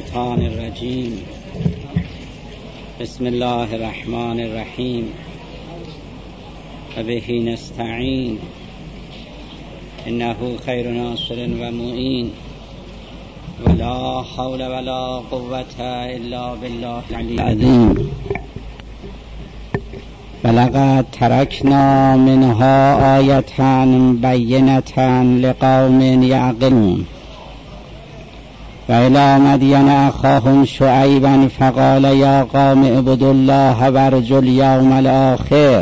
الشیطان الرجیم. بسم الله الرحمن الرحیم و به نستعین انه خیر ناصر و معین ولا حول ولا قوة الا بالله العلی العظیم. ولقد ترکنا منها آیة بینة لقوم یعقلون و الی مدین اخاهم شعیبا فقال یا قوم اعبدوا الله وارجوا الیوم الاخر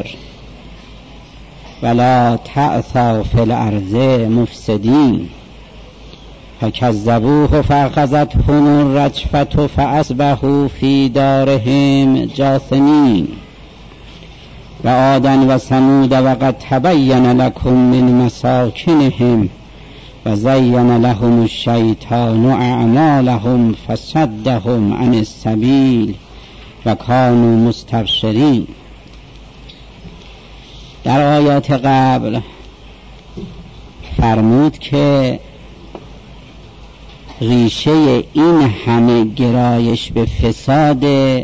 ولا تعثوا فی الارض مفسدین فکذبوه فاخذتهم الرجفة فاصبحوا فی دارهم جاثمین و عادا و ثمود وقد تبین لكم من مساکنهم و زین لهم الشیطان اعمالهم فصدهم عن السبیل و کانوا مستبصرین. در آیات قبل فرمود که ریشه این همه گرایش به فساد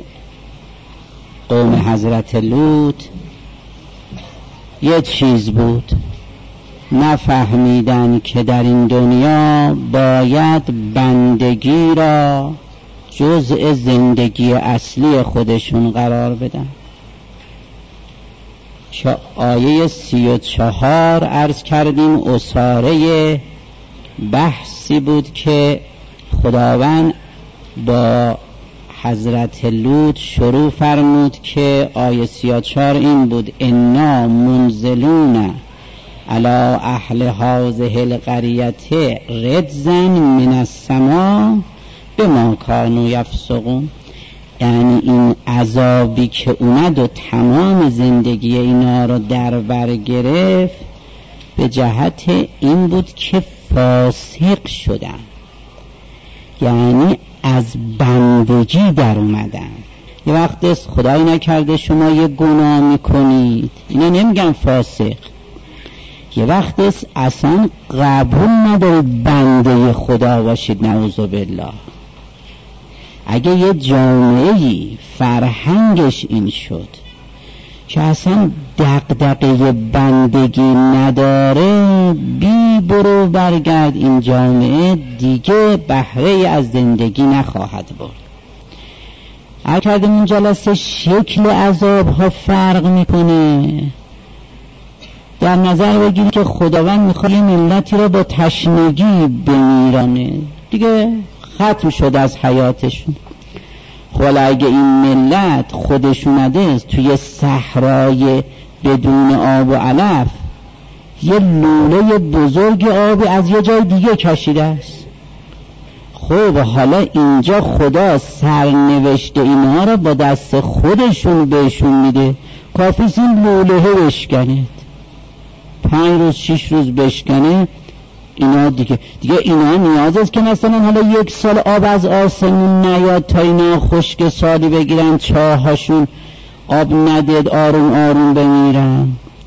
قوم حضرت لوط یه چیز بود، نفهمیدن که در این دنیا باید بندگی را جزء زندگی اصلی خودشون قرار بدن. که آیه 34 عرض کردیم اساره بحثی بود که خداوند با حضرت لوط شروع فرمود که آیه 34 این بود: انا منزلون علی اهل هذه القریة رجزا من السماء بما كانوا یفسقون. یعنی این عذابی که اومد و تمام زندگی اینا رو در بر گرفت به جهت این بود که فاسق شدن، یعنی از بندگی در اومدن. یه وقت است خدای نکرده شما یه گناه میکنید، اینا نمیگن فاسق، یه وقت است اصلا قبول ندارید بنده خدا باشید، نعوذ بالله. اگه یه جامعه‌ای فرهنگش این شد که اصلا دغدغه بندگی نداره، بی برو برگرد این جامعه دیگه بهره از زندگی نخواهد برد. هر کردیم این جلسه شکل عذاب ها فرق میکنه. در نظر بگیرید که خداوند میخواد ملتی را با تشنگی بمیرانه، دیگه ختم شد از حیاتشون. خب اگه این ملت خودش اومده است توی صحرای بدون آب و علف، یه لوله بزرگ آب از یه جای دیگه کشیده است، خب حالا اینجا خدا سرنوشت اینا رو با دست خودشون بهشون میده. کافیست این لوله بشکنه، 5 روز 6 روز بشکنه، اینا دیگه اینا نیاز است که مثلا حالا 1 سال آب از آسمون نیاد تا اینا خشک سالی بگیرن، چاهاشون آب ندید آروم آروم بمیرن.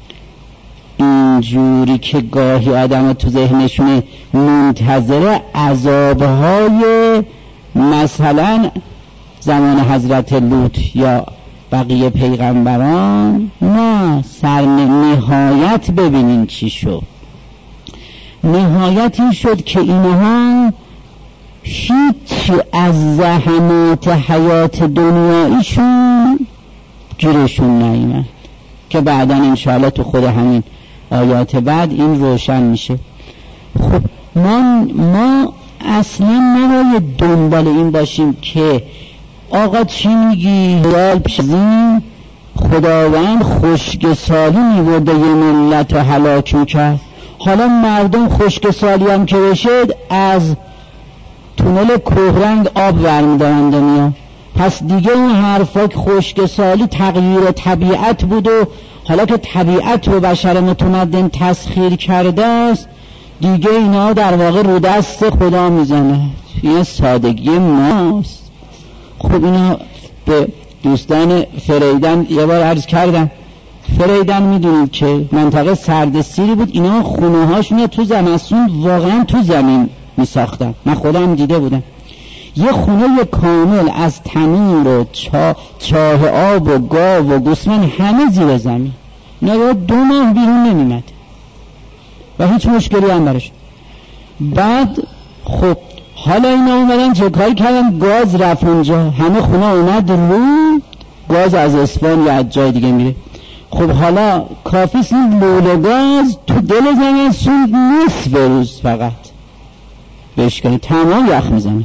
اینجوری که گاهی آدم تو ذهنشونه منتظر عذابهای مثلا زمان حضرت لوط یا بقیه پیغمبران، نه، نهایت ببینین چی شد. نهایت این شد که اینها هیچ از زحمات حیات دنیاییشون گیرشون نیامد، که بعداً انشاءالله تو خود همین آیات بعد این روشن میشه. خب ما اصلا نباید دنبال این باشیم که آقا چی میگی حلال پیشین خداوند خشکسالی میورده یه ملت رو هلاک میکرد، حالا مردم خشکسالی هم که بشد از تونل کهرنگ آب ورمیدارند دنیا. پس دیگه اون حرفا که خشکسالی تغییر طبیعت بود و حالا که طبیعت رو بشر متمدن تسخیر کرده است، دیگه اینا در واقع رو دست خدا میزنه. این سادگی ماست. خب اینا به دوستان فریدن یه بار عرض کردم، فریدن میدونید که منطقه سردسیری بود، اینا خونه هاشون تو زمستون واقعا تو زمین می ساختن، من خودم دیده بودم. یه خونه کامل از تنور و چاه آب و گاو و گوسفند همه زیر زمین، اینا 2 ماه بیرون نمیمد و هیچ مشکلی هم برش. بعد خب حالا اینا اومدن چه کاری کردن؟ گاز رفت اونجا، همه خونه اومد رو گاز از اصفهان یا از جای دیگه میره. خب حالا کافیست این لوله گاز تو دل زمستون نصف روز فقط بهش کنی تمام یخ میزنه.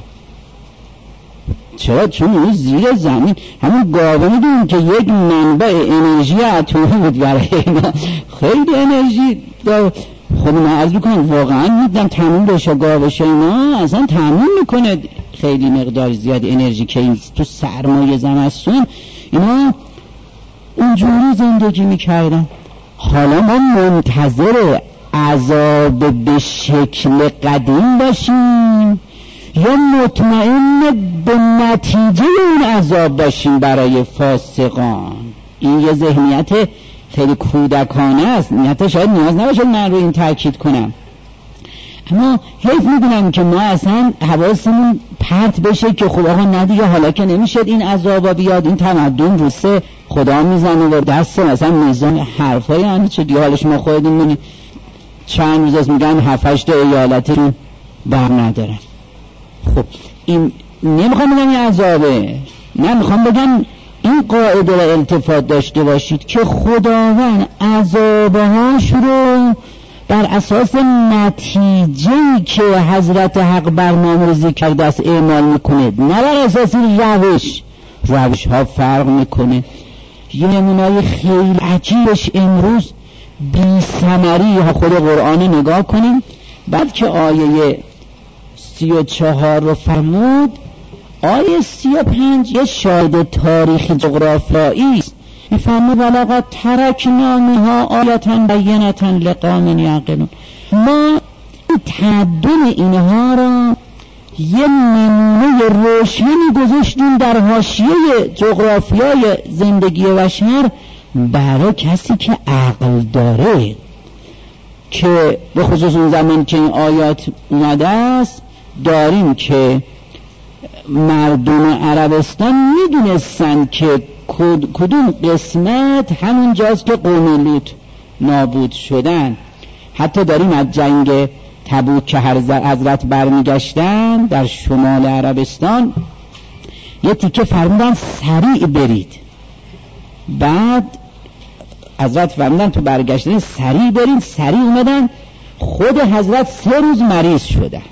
چرا؟ چون اون زیر زمین همون گاوه میدونیم که یک منبع انرژی اتمی بود برای اینا، خیلی انرژی داره. خب من عرض میکنم واقعا میدم تموم بشه گاوش اینا اصلا تموم میکنه خیلی مقدار زیاد انرژی که این تو سرمایه زمستون اینا اونجوری زندگی میکردن. حالا ما منتظر عذاب به شکل قدیم باشیم یا مطمئن به نتیجه اون عذاب باشیم برای فاسقان؟ این یه ذهنیت خیلی کودکانه است، نیت شاید نیاز نباشه من رو این تاکید کنم، اما حیف میدونم که ما اصلا حواسمون پرت بشه که خب آقا ندیگه حالا که نمیشد این عذابا بیاد، این تمدن روسه خدا میزنه و دست مثلا میزان حرفای همه چه دیگه حالش ما خودمون میبینیم چند روز از میگن 7-8 ایالتی رو بر ندارن. خب این نمیخوام بگم این عذابه، نه میخوام بگم این قاعده را التفات داشته باشید که خداوند عذابهاش رو بر اساس نتیجه‌ای که حضرت حق برنامه‌ریزی کرده است اعمال میکنه، نه بر اساس روش ها فرق میکنه. یه نمونه‌ی خیلی عجیبش امروز بی ثمری ها خود قرآن نگاه کنیم. بعد که آیه 34 رو فرمود، آیه 35 یه شاهد تاریخی جغرافیایی است. میفرمود ولقد ترکنا منها آیة بینة لقوم یعقلون. ما تمدن اینها را یه نمونه روشنی گذاشتیم در حاشیه جغرافیای زندگی بشر برای کسی که عقل داره، که به خصوص اون زمان که این آیات اومده است داریم که مردم عربستان میدونستن که کدوم قسمت همون جاست که قوم لوط نابود شدن. حتی داریم از جنگ تبوک که حضرت برمیگشتن در شمال عربستان یه تیکه فرمودن سریع برید، بعد حضرت فرمودن تو برگشتن سریع برید، سریع اومدن، خود حضرت 3 روز مریض شدن.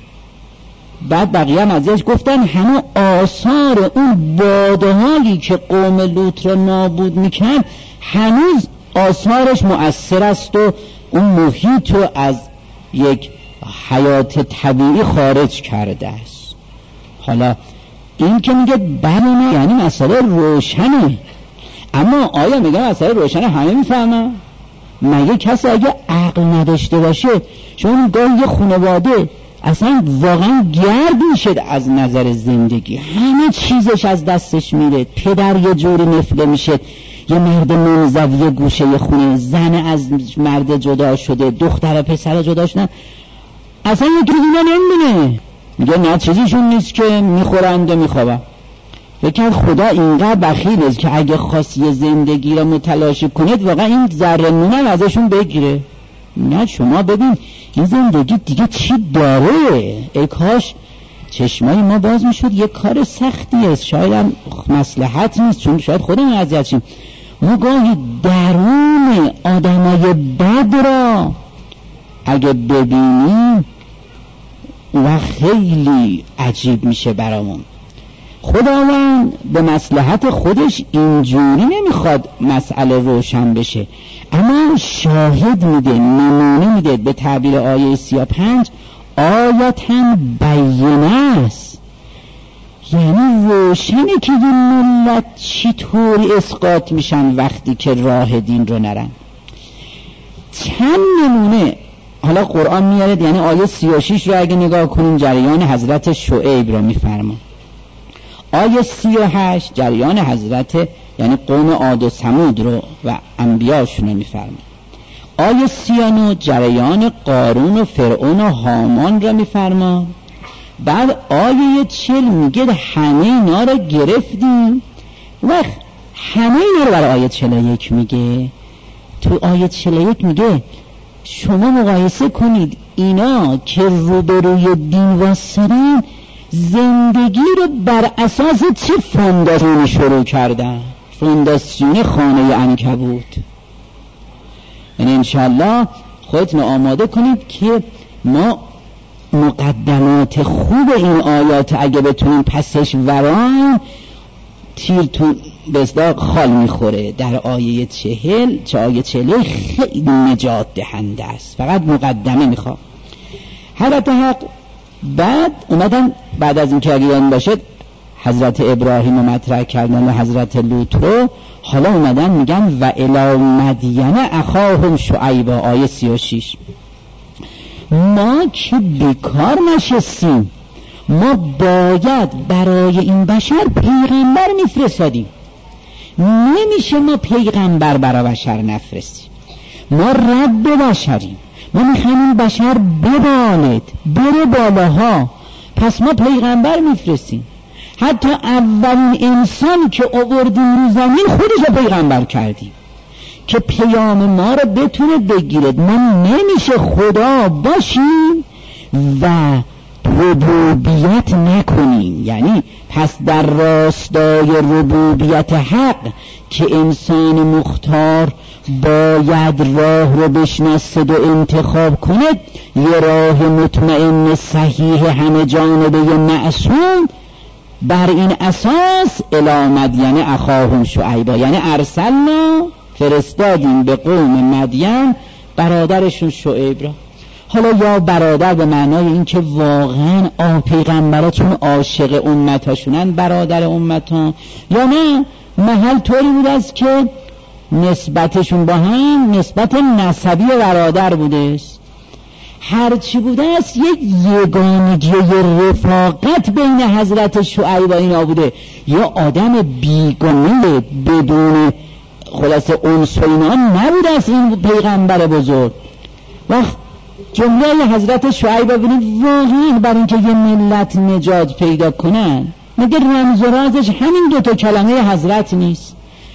بعد بقیه هم ازش گفتن همه آثار اون بادهایی که قوم لوط را نابود میکرد هنوز آثارش مؤثر است و اون محیط رو از یک حیات طبیعی خارج کرده است. حالا این که میگه بله یعنی مسئله روشنه، اما آیا میگه مسئله روشنه همه میفهمن؟ مگه کسی اگه عقل نداشته باشه، چون گاهی یه خانواده اصلا واقعا گرد میشه از نظر زندگی، همه چیزش از دستش میره، پدر یه جوری نفله میشه، یه مرد منزوی گوشه خونه، زن از مرد جدا شده، دختر و پسر جدا شدن، اصلا یکی اینا نمیبینه، میگه نه چیزیشون نیست که میخورند و میخوابن. فکر خدا اینقدر بخیل است که اگه خواست یه زندگی را متلاشی کنید واقعا این ذره نونه ازشون بگیره. نه شما ببین این زندگی دیگه چی داره، ای کاش چشمای ما باز میشد. یه کار سختی است، شاید هم مصلحت نیست، چون شاید خودمون اذیت شیم. ما گاهی درون آدمای بد را اگه ببینیم و خیلی عجیب میشه برامون. خداوند به مصلحت خودش اینجوری نمیخواد مسئله روشن بشه، اما شاهد میده، نمونه میده. به تعبیر آیه 35 آیتاً بینه است، یعنی روشنه که این ملت چطوری اسقاط میشن وقتی که راه دین رو نرن. چند نمونه حالا قرآن میاره، یعنی آیه 36 رو اگه نگاه کنیم جریان حضرت شعیب رو میفرما، آیه 38 جریان حضرت یعنی قوم عاد و ثمود رو و انبیاشون رو میفرما، آیه 39 جریان قارون و فرعون و هامان رو میفرما، بعد آیه 40 میگه همه اینا رو گرفتیم. وقت همه اینا رو برای آیه 41 میگه. تو آیه 41 میگه شما مقایسه کنید اینا که روبروی دین واسرین زندگی رو بر اساس چه فونداسیونی شروع کردن؟ فونداسیون خانه عنکبوت. یعنی انشالله خودتون آماده کنید که ما مقدمات خوب این آیات اگه بتونیم پسش وران تیر تو بسیار خال میخوره. در آیه 40 آیه 40 خیلی نجات دهنده است، فقط مقدمه میخواد. حضرت حق بعد اومدن بعد از این که اگران باشد حضرت ابراهیم رو مطرح کردن و حضرت لوط رو، حالا اومدن میگن و الی مدین اخاهم شعیبا. آیه 36 ما که بیکار نشستیم، ما باید برای این بشر پیغمبر میفرستادیم. نمیشه ما پیغمبر برای بشر نفرستیم. ما رب بشریم، ما میخوایم این بشر ببالد بره بالاها، پس ما پیغمبر میفرستیم. حتی اولین انسانی که آوردیم رو زمین خودش رو پیغمبر کردیم که پیام ما رو بتونه بگیرد. ما نمیشه خدا باشیم و ربوبیت نکنیم. یعنی پس در راستای ربوبیت حق که انسان مختار باید راه رو بشناسد و انتخاب کند، یه راه مطمئن صحیح همه جانبه معصوم، بر این اساس الی مدین اخاهم شعیبا، یعنی ارسلنا فرستادیم به قوم مدین برادرشون شعیب را. حالا یا برادر به معنای این که واقعا پیغمبرها چون عاشق امتاشونن برادر امتان، یا نه محل طوری بود است که نسبتشون با هم نسبت نسبی برادر بوده است. هرچی بوده است یک یگانگی رفاقت بین حضرت شعیب و اینا بوده. یا آدم بیگانه بدون خلاص انس و اینا نبوده است این پیغمبر بزرگ. وقت جمله حضرت شعیب ببینید واقعا بر اینکه یه ملت نجات پیدا کنن، مگه رمز و رازش همین دوتا کلمه حضرت نیست؟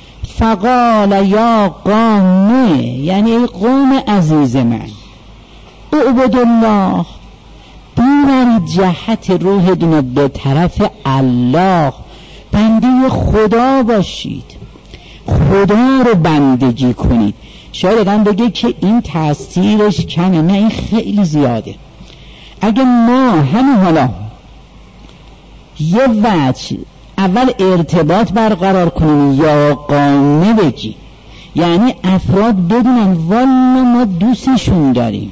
فقال یا قوم، یعنی ای قوم عزیز من، اعبدوا الله، ببرید جهت روحتون به طرف الله، بنده خدا باشید، خدا رو بندگی کنید. شاید آدم بگه که این تأثیرش کمه، نه این خیلی زیاده. اگه ما همین حالا یه وجه اول ارتباط برقرار کنیم یا قانه بگی، یعنی افراد بدونن والا ما دوستشون داریم،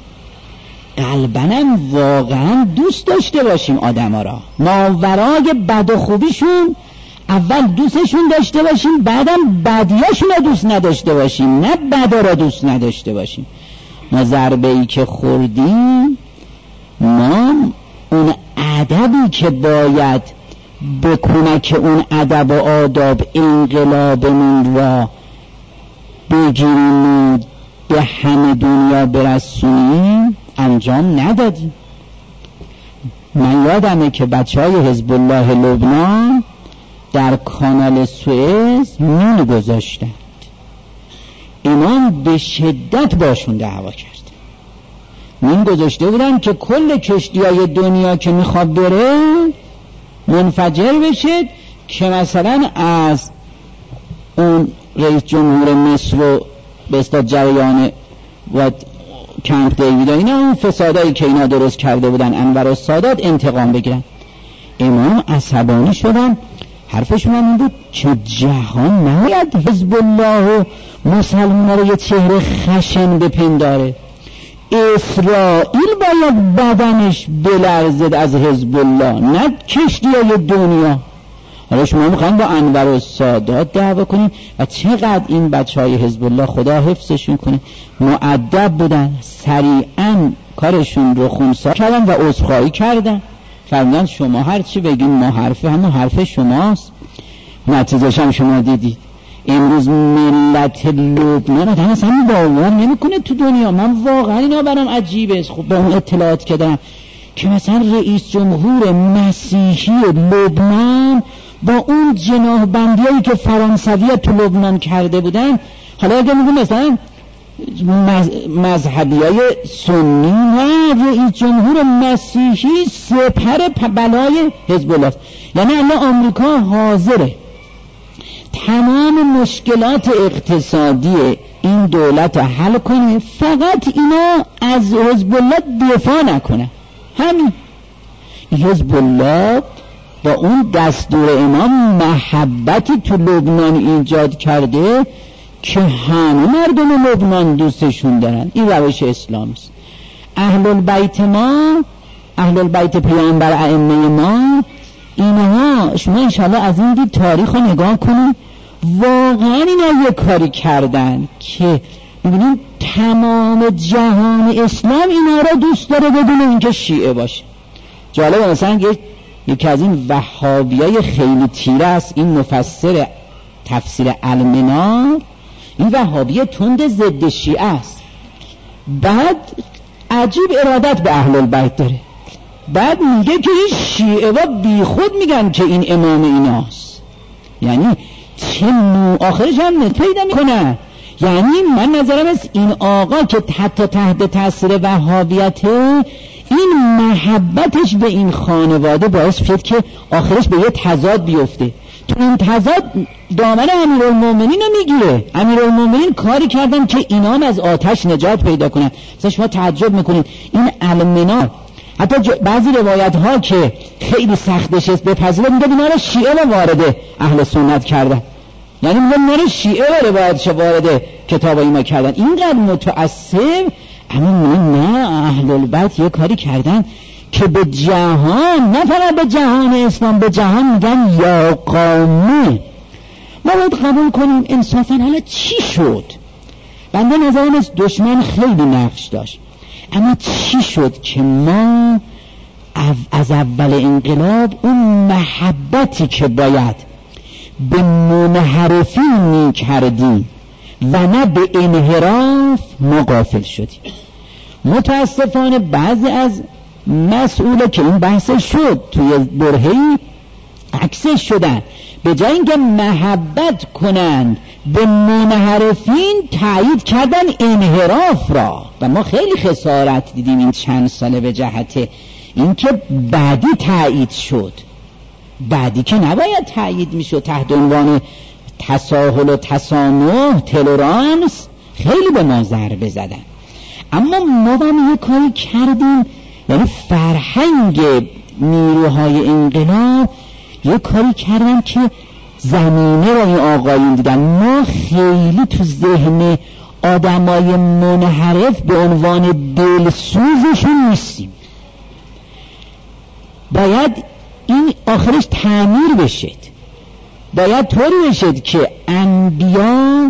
قلباً واقعا دوست داشته باشیم آدم ها را، ماورای بد و خوبیشون اول دوستشون داشته باشیم، بعدم بدیاشون را دوست نداشته باشیم، نه بدا را دوست نداشته باشیم. ما ضربه‌ای که خوردیم، ما اون ادبی که باید به کمک اون ادب و آداب انقلابمون را بگیریم و به همه دنیا برسونیم انجام ندادیم. من یادمه که بچهای حزب الله لبنان در کانال سوئز مین گذاشتند، امام به شدت باشون دعوا کرد. مین گذاشته بودن که کل کشتی‌های دنیا که میخواد بره منفجر بشه، که مثلا از اون رئیس جمهور مصر و به اصطلاح جریان و کمپ دیوید اینا اون فسادایی که اینا درست کرده بودن انور السادات انتقام بگیرن. امام عصبانی شدن، حرفشون این بود که جهان نباید حزب الله و مسلمان رو یه چهره خشن بپنداره، اسرائیل باید بدنش بلرزد از حزب الله، نه کشتی‌های دنیا. حالا شما میخواین با انور السادات دعوا کنین و چقدر این بچهای حزب الله خدا حفظشون کنه مؤدب بودن، سریعا کارشون رو خونسا کردن و عذرخواهی کردن، فرمودن شما هر چی بگین ما همون حرف شماست. نتیجهش هم شما دیدید. امروز ملت لبنان آدم اصلا باور نمیکنه تو دنیا. من واقعا اینا برام عجیبه. خب به اون اطلاعات که دارم که مثلا رئیس جمهور مسیحی لبنان با اون جناح‌بندیایی که فرانسوی‌ها تو لبنان کرده بودن، حالا اگه میگم مثلا مذهبیای سنی، نه، رئیس جمهور مسیحی سپر بلای حزب الله. یعنی الان آمریکا حاضره تمام مشکلات اقتصادی این دولت حل کنه، فقط اینا از حزب الله دفاع نکنه. همین حزب الله با اون دستور امام محبتی تو لبنان ایجاد کرده که همه مردم لبنان دوستشون دارن. این روش اسلام است. اهل البیت ما، اهل البیت پیامبر ائمه ما، اینها شما انشاءالله از این دید تاریخ رو نگاه کنید، واقعا اینا یک کاری کردن که میبینید تمام جهان اسلام اینا را دوست داره بدون اینکه شیعه باشه. جالبه مثلا یکی از این وهابیای خیلی تیره است، این مفسر تفسیر المنار، این وهابی تند ضد شیعه است، بعد عجیب ارادت به اهل البیت داره، بعد میگه که این شیعه و بی خود میگن که این امام ایناست. یعنی چه آخرش هم پیدا میکنن. یعنی من نظرم است این آقا که حتی تحت تاثیر وهابیته، این محبتش به این خانواده باعث شد که آخرش به یه تضاد بیفته. تو این تضاد دامن امیرالمومنین رو میگیره. امیرالمومنین کاری کردن که اینا هم از آتش نجات پیدا کنن. مثلا شما تعجب میکنید این المنار، حتی بعضی روایت ها که خیلی سختش است بپذیره، میگه اینا رو شیعه رو وارد اهل سنت کردن. یعنی میگه اینا رو شیعه رو روایتش وارد کتاب اینا کردن. اینقدر متعصب. اما نه، اهل البیت یه کاری کردن که به جهان، نه فقط به جهان اسلام، به جهان میگن یا قومی. ما باید قبول کنیم انصافا حالا چی شد؟ بنده نظرم از دشمن خیلی نقش داشت، اما چی شد که ما از اول انقلاب اون محبتی که باید به منحرفین میکردیم و نه به انحراف ما غافل شدیم. متاسفانه بعضی از مسئوله که این بحث شد توی برهه‌ای عکسش شدن، به جای اینکه محبت کنند به منحرفین تایید کردن انحراف را. و ما خیلی خسارت دیدیم این چند ساله به جهت اینکه بعدی تایید شد، بعدی که نباید تایید میشد تحت عنوان تساهل و تسامح، تولرانس، خیلی به ما ضربه زدن. اما ما هم یه کاری کردیم، یعنی فرهنگ نیروهای انقلاب یه کاری کردن که زمینه را این آقایون دیدن. ما خیلی تو ذهن آدمای منحرف به عنوان دلسوزشون نیستیم. باید این آخرش تعمیر بشد، باید طوری بشد که انبیا،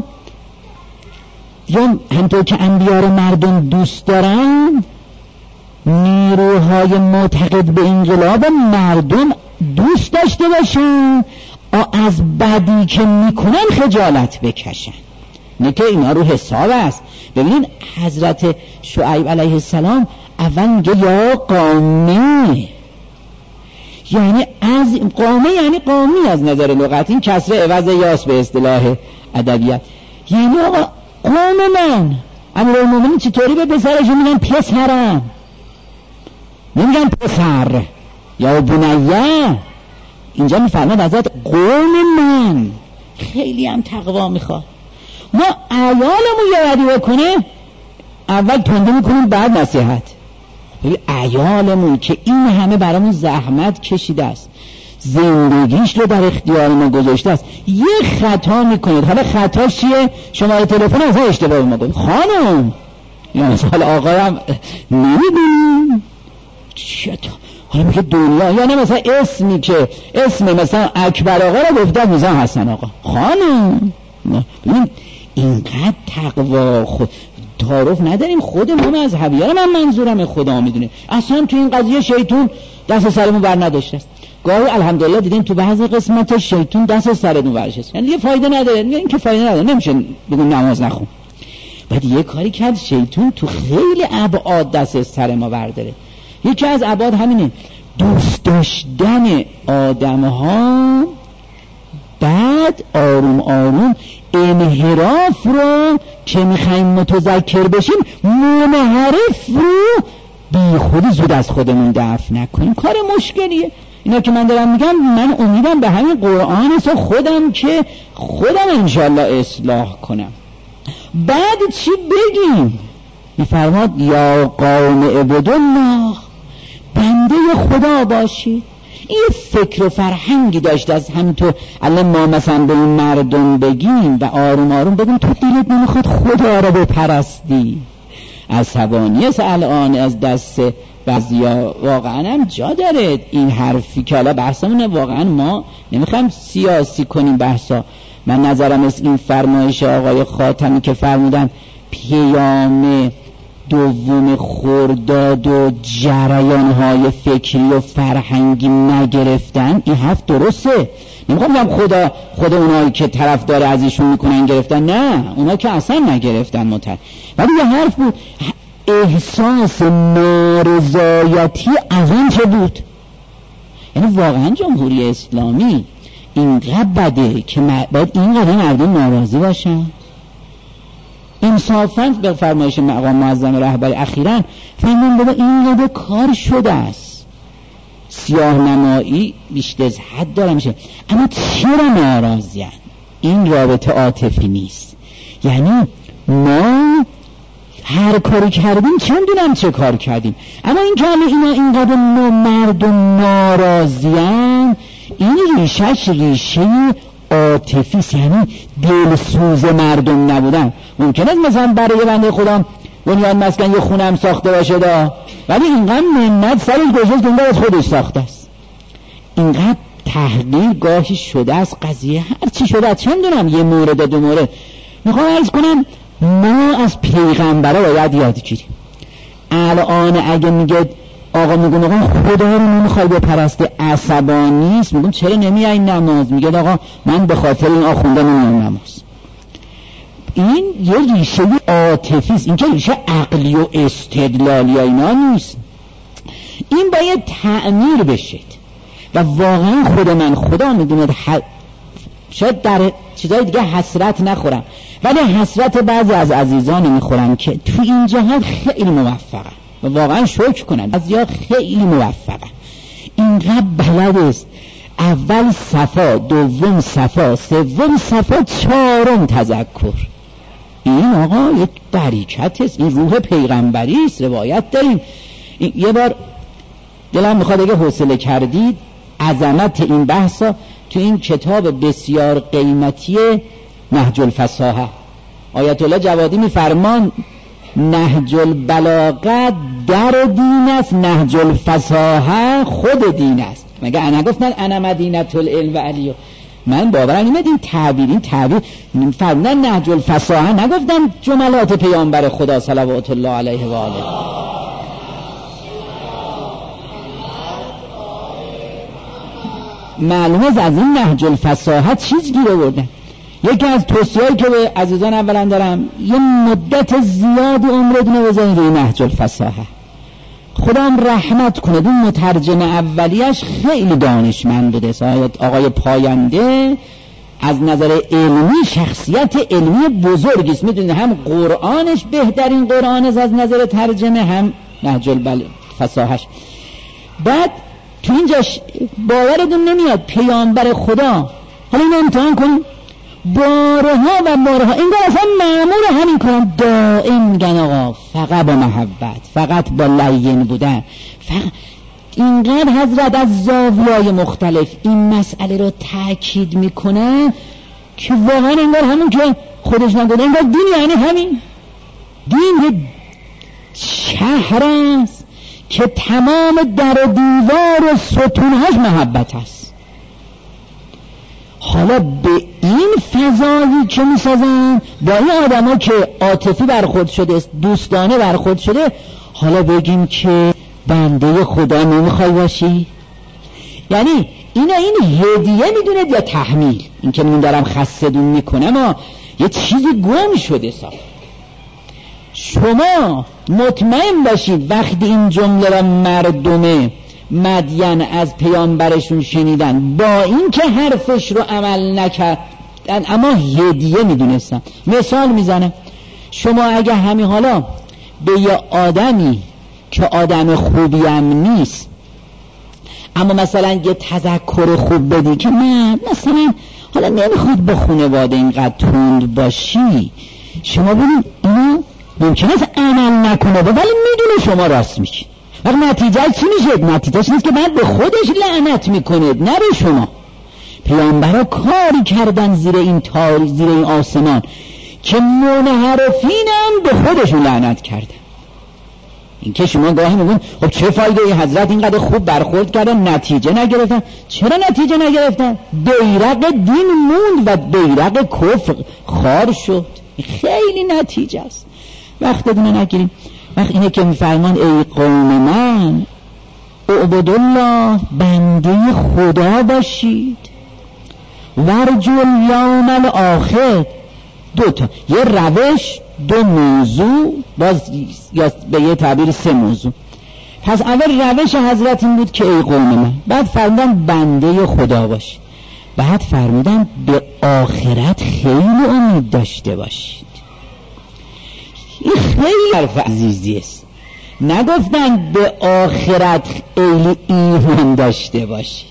یا همطور که انبیا رو مردم دوست دارن، نیروهای معتقد به انقلاب مردم دوست داشته باشن، از بدی که میکنن خجالت بکشن. نه که اینا رو حساب است. ببینید حضرت شعیب علیه السلام اول میگه یا قومه، یعنی از قومه، یعنی قومی از نظر لغت، این کسره عوض یاس به اصطلاح ادبیات. یعنی آقا قوم من. امیرالمومنین چطوری به پسرشون میگن پسرم، نمیگن پسر یا بنیه. اینجا میفرماد حضرت قوم من. خیلی هم تقوا میخواد. ما عیالمون یادی بکنه، اول تنده میکنیم بعد نصیحت. ببین عیالمون که این همه برامون زحمت کشیده است، زندگیش رو در اختیار ما گذاشته است، یه خطا میکنید. حالا خطاش چیه؟ شماره تلفن از اشتباه ما کنید خانم، یا مثلا آقا هم نمیدونیم چطور. حالا میگه دنیا، یعنی مثلا اسمی که اسم مثلا اکبر آقا رو گفته مثلا حسن آقا خانم. ببین اینقدر تقوا خود تعارف نداریم. خود ما مذهبی ها رو من منظورم خدا میدونه. اصلا تو این قضیه شیطون دست سرمون بر نداشته است. گاهی الحمدلله دیدیم تو بعضی قسمت شیطون دست سرمون برش است، یعنی یه فایده نداره. این که فایده نداره نمیشه بگیم نماز نخون. بعد یه کاری کرد شیطون تو خیلی ابعاد دست سر ما برداره. یکی از ابعاد همینه، دوست داشتن آدم‌ها، بعد آروم آروم انحراف رو که میخوایم متذکر بشیم منحرف رو بی خودی زود از خودمون دفع نکنیم. کار مشکلیه. اینا که من دارم میگم، من امیدم به همین قرآن است و خودم که خودم انشالله اصلاح کنم. بعد چی بگیم؟ میفرماد یا قوم عبدالله، بنده خدا باشید. این فکر و فرهنگی داشت از همینطور الان ما مثلا به این مردم بگیم و آروم آروم بگیم تو دلت نمیخواد خدا را بپرستی، عصبانی است الان از دست بعضیا. واقعا هم جا داره این حرفی که حالا بحثمونه، واقعا ما نمیخوایم سیاسی کنیم بحثا. من نظرم از این فرمایش آقای خاتمی که فرمودن پیام دوم خرداد و جریان‌های فکری و فرهنگی نگرفتن، این حرف درسته. نمیخوام بگم خدا اونایی که طرفدار ازشون میکنن گرفتن، نه، اونا که اصلا نگرفتن ولی یه حرف بود، احساس نارضایتی از اون چه بود. یعنی واقعا جمهوری اسلامی اینقدر بده که باید اینقدر مردم ناراضی باشن؟ انصافاً به فرمایش مقام معظم رهبری اخیراً فهمیدم بابا اینقدر کار شده است، سیاه نمایی بیشتر از حد داره میشه، اما چرا ناراضی‌اند؟ این رابطه عاطفی نیست. یعنی ما هر کاری کردیم چه میدونم چه کار کردیم، اما این که اینا اینقدر مردم ناراضی‌اند، این ریشه عاطفی است. یعنی دلسوز مردم نبودن. ممکنه مثلا برای بنده خدا بنیاد مسکن یه خونه هم ساخته باشه ولی اینقدر منت سرش گذاشت اینقدر از خودش ساخته است، اینقدر تحقیر گاهی شده است قضیه، هر چی شده چه میدونم یه مورد دو مورد. میخوام عرض کنم ما از پیغمبرها باید یاد گیریم. الان اگه میگه آقا میگه آقا خدا رو نمیخوای بپرستی، عصبانی است، میگم چرا نمیای نماز؟ میگه آقا من به خاطر این آخونده نمیام نماز. این یه ریشه عاطفی است، این که ریشه عقلی و استدلالی اینا نیست. این باید تعمیر بشه و واقعا خدا میدونه شاید در چیزای دیگه حسرت نخورم، ولی حسرت بعضی از عزیزان میخورم که تو این جهان خیلی موفقن و واقعا شکر کنن، بعضیا خیلی موفقن، اینقدر بلد است اول صفا، دوم صفا، سوم صفا، چهارم تذکر. این آقا یک برکت است، این روح پیغمبری است. روایت داریم یه بار دلم میخواد اگه حوصله کردید عظمت این بحثا تو این کتاب بسیار قیمتی نهج الفصاحه، آیت الله جوادی میفرمان نهج البلاغه در دین است، نهج الفصاحه خود دین است. مگه انا گفتن انا مدینه العلم و علیه؟ من باورم نمیاد این تعبیر فرمودن نهج الفصاحه، نگفتن جملات پیامبر خدا صلوات الله علیه و آله. معلومه از این نهج الفصاحه چیز گیر آوردن. یکی از توصیه‌ای که به عزیزان اولا دارم، یه مدت زیادی عمرتون رو بذارید روی نهج الفصاحه. خدا هم رحمت کنه، این مترجم اولیش خیلی دانشمند بوده، آقای پاینده، از نظر علمی شخصیت علمی بزرگی است. میدونید هم قرآنش بهترین قرآن است از نظر ترجمه، هم نهج الفصاحهش. بعد تو اینجاش باورتون نمیاد پیامبر خدا، حالا اینو امتحان کنیم، بارها و بارها اینگاه اصلا معمول همین کنم، دائم میگن آقا فقط با محبت، فقط با لین بودن، فقط اینقدر حضرت از زاویه‌های مختلف این مسئله رو تأکید میکنن که واقعا انگار همون که خودش نگوده، انگار دین یعنی همین دین شهر است که تمام در و دیوار و ستونهاش محبت است. حالا به این فضایی که میسازن با این آدم ها که عاطفی برخورد شده، دوستانه برخورد شده، حالا بگیم که بنده خدا نمیخوای باشی؟ یعنی اینا این هدیه میدونید یا تحمیل؟ این که من دارم خستدون میکنم یه چیزی گم شده. شما مطمئن باشید وقتی این جمله را مردم مدین از پیامبرشون شنیدن، با این که حرفش رو عمل نکردن اما هدیه میدونستن. مثال میزنم، شما اگه همین حالا به یه آدمی که آدم خوبی هم نیست اما مثلا یه تذکر خوب بدی که من مثلا حالا نمیخواد با خانواده اینقدر تند باشی، شما ببین اینو ممکن است عمل نکنه ولی میدونه شما راست میگی، وقت نتیجه چی میشه؟ نتیجهش نیست که بعد به خودش لعنت میکنه، نه به شما. پیامبرا کاری کردن زیر این تاریخ، زیر این آسمان که منحرفینم به خودشون لعنت کردن. این که شما گاهی میگن خب چه فایده ای حضرت اینقدر خوب برخورد کردن نتیجه نگرفتن؟ چرا نتیجه نگرفتن؟ بیرق دین موند و بیرق کفر خار شد. خیلی نتیجه است. وقتتون نگیریم. وقت اینه که میفرمان ای قوم من اعبدالله، بنده خدا باشید، ورجو الیوم الاخر. دوتا، یه روش، دو موضوع، باز یا به یه تعبیر سه موضوع. پس اول روش حضرت این بود که ای قوم من، بعد فرمودن بنده خدا باشید، بعد فرمودن به آخرت خیلی امید داشته باشید. این خیلی حرف عزیزی است. نگفتن به آخرت خیلی ایمان داشته باشید،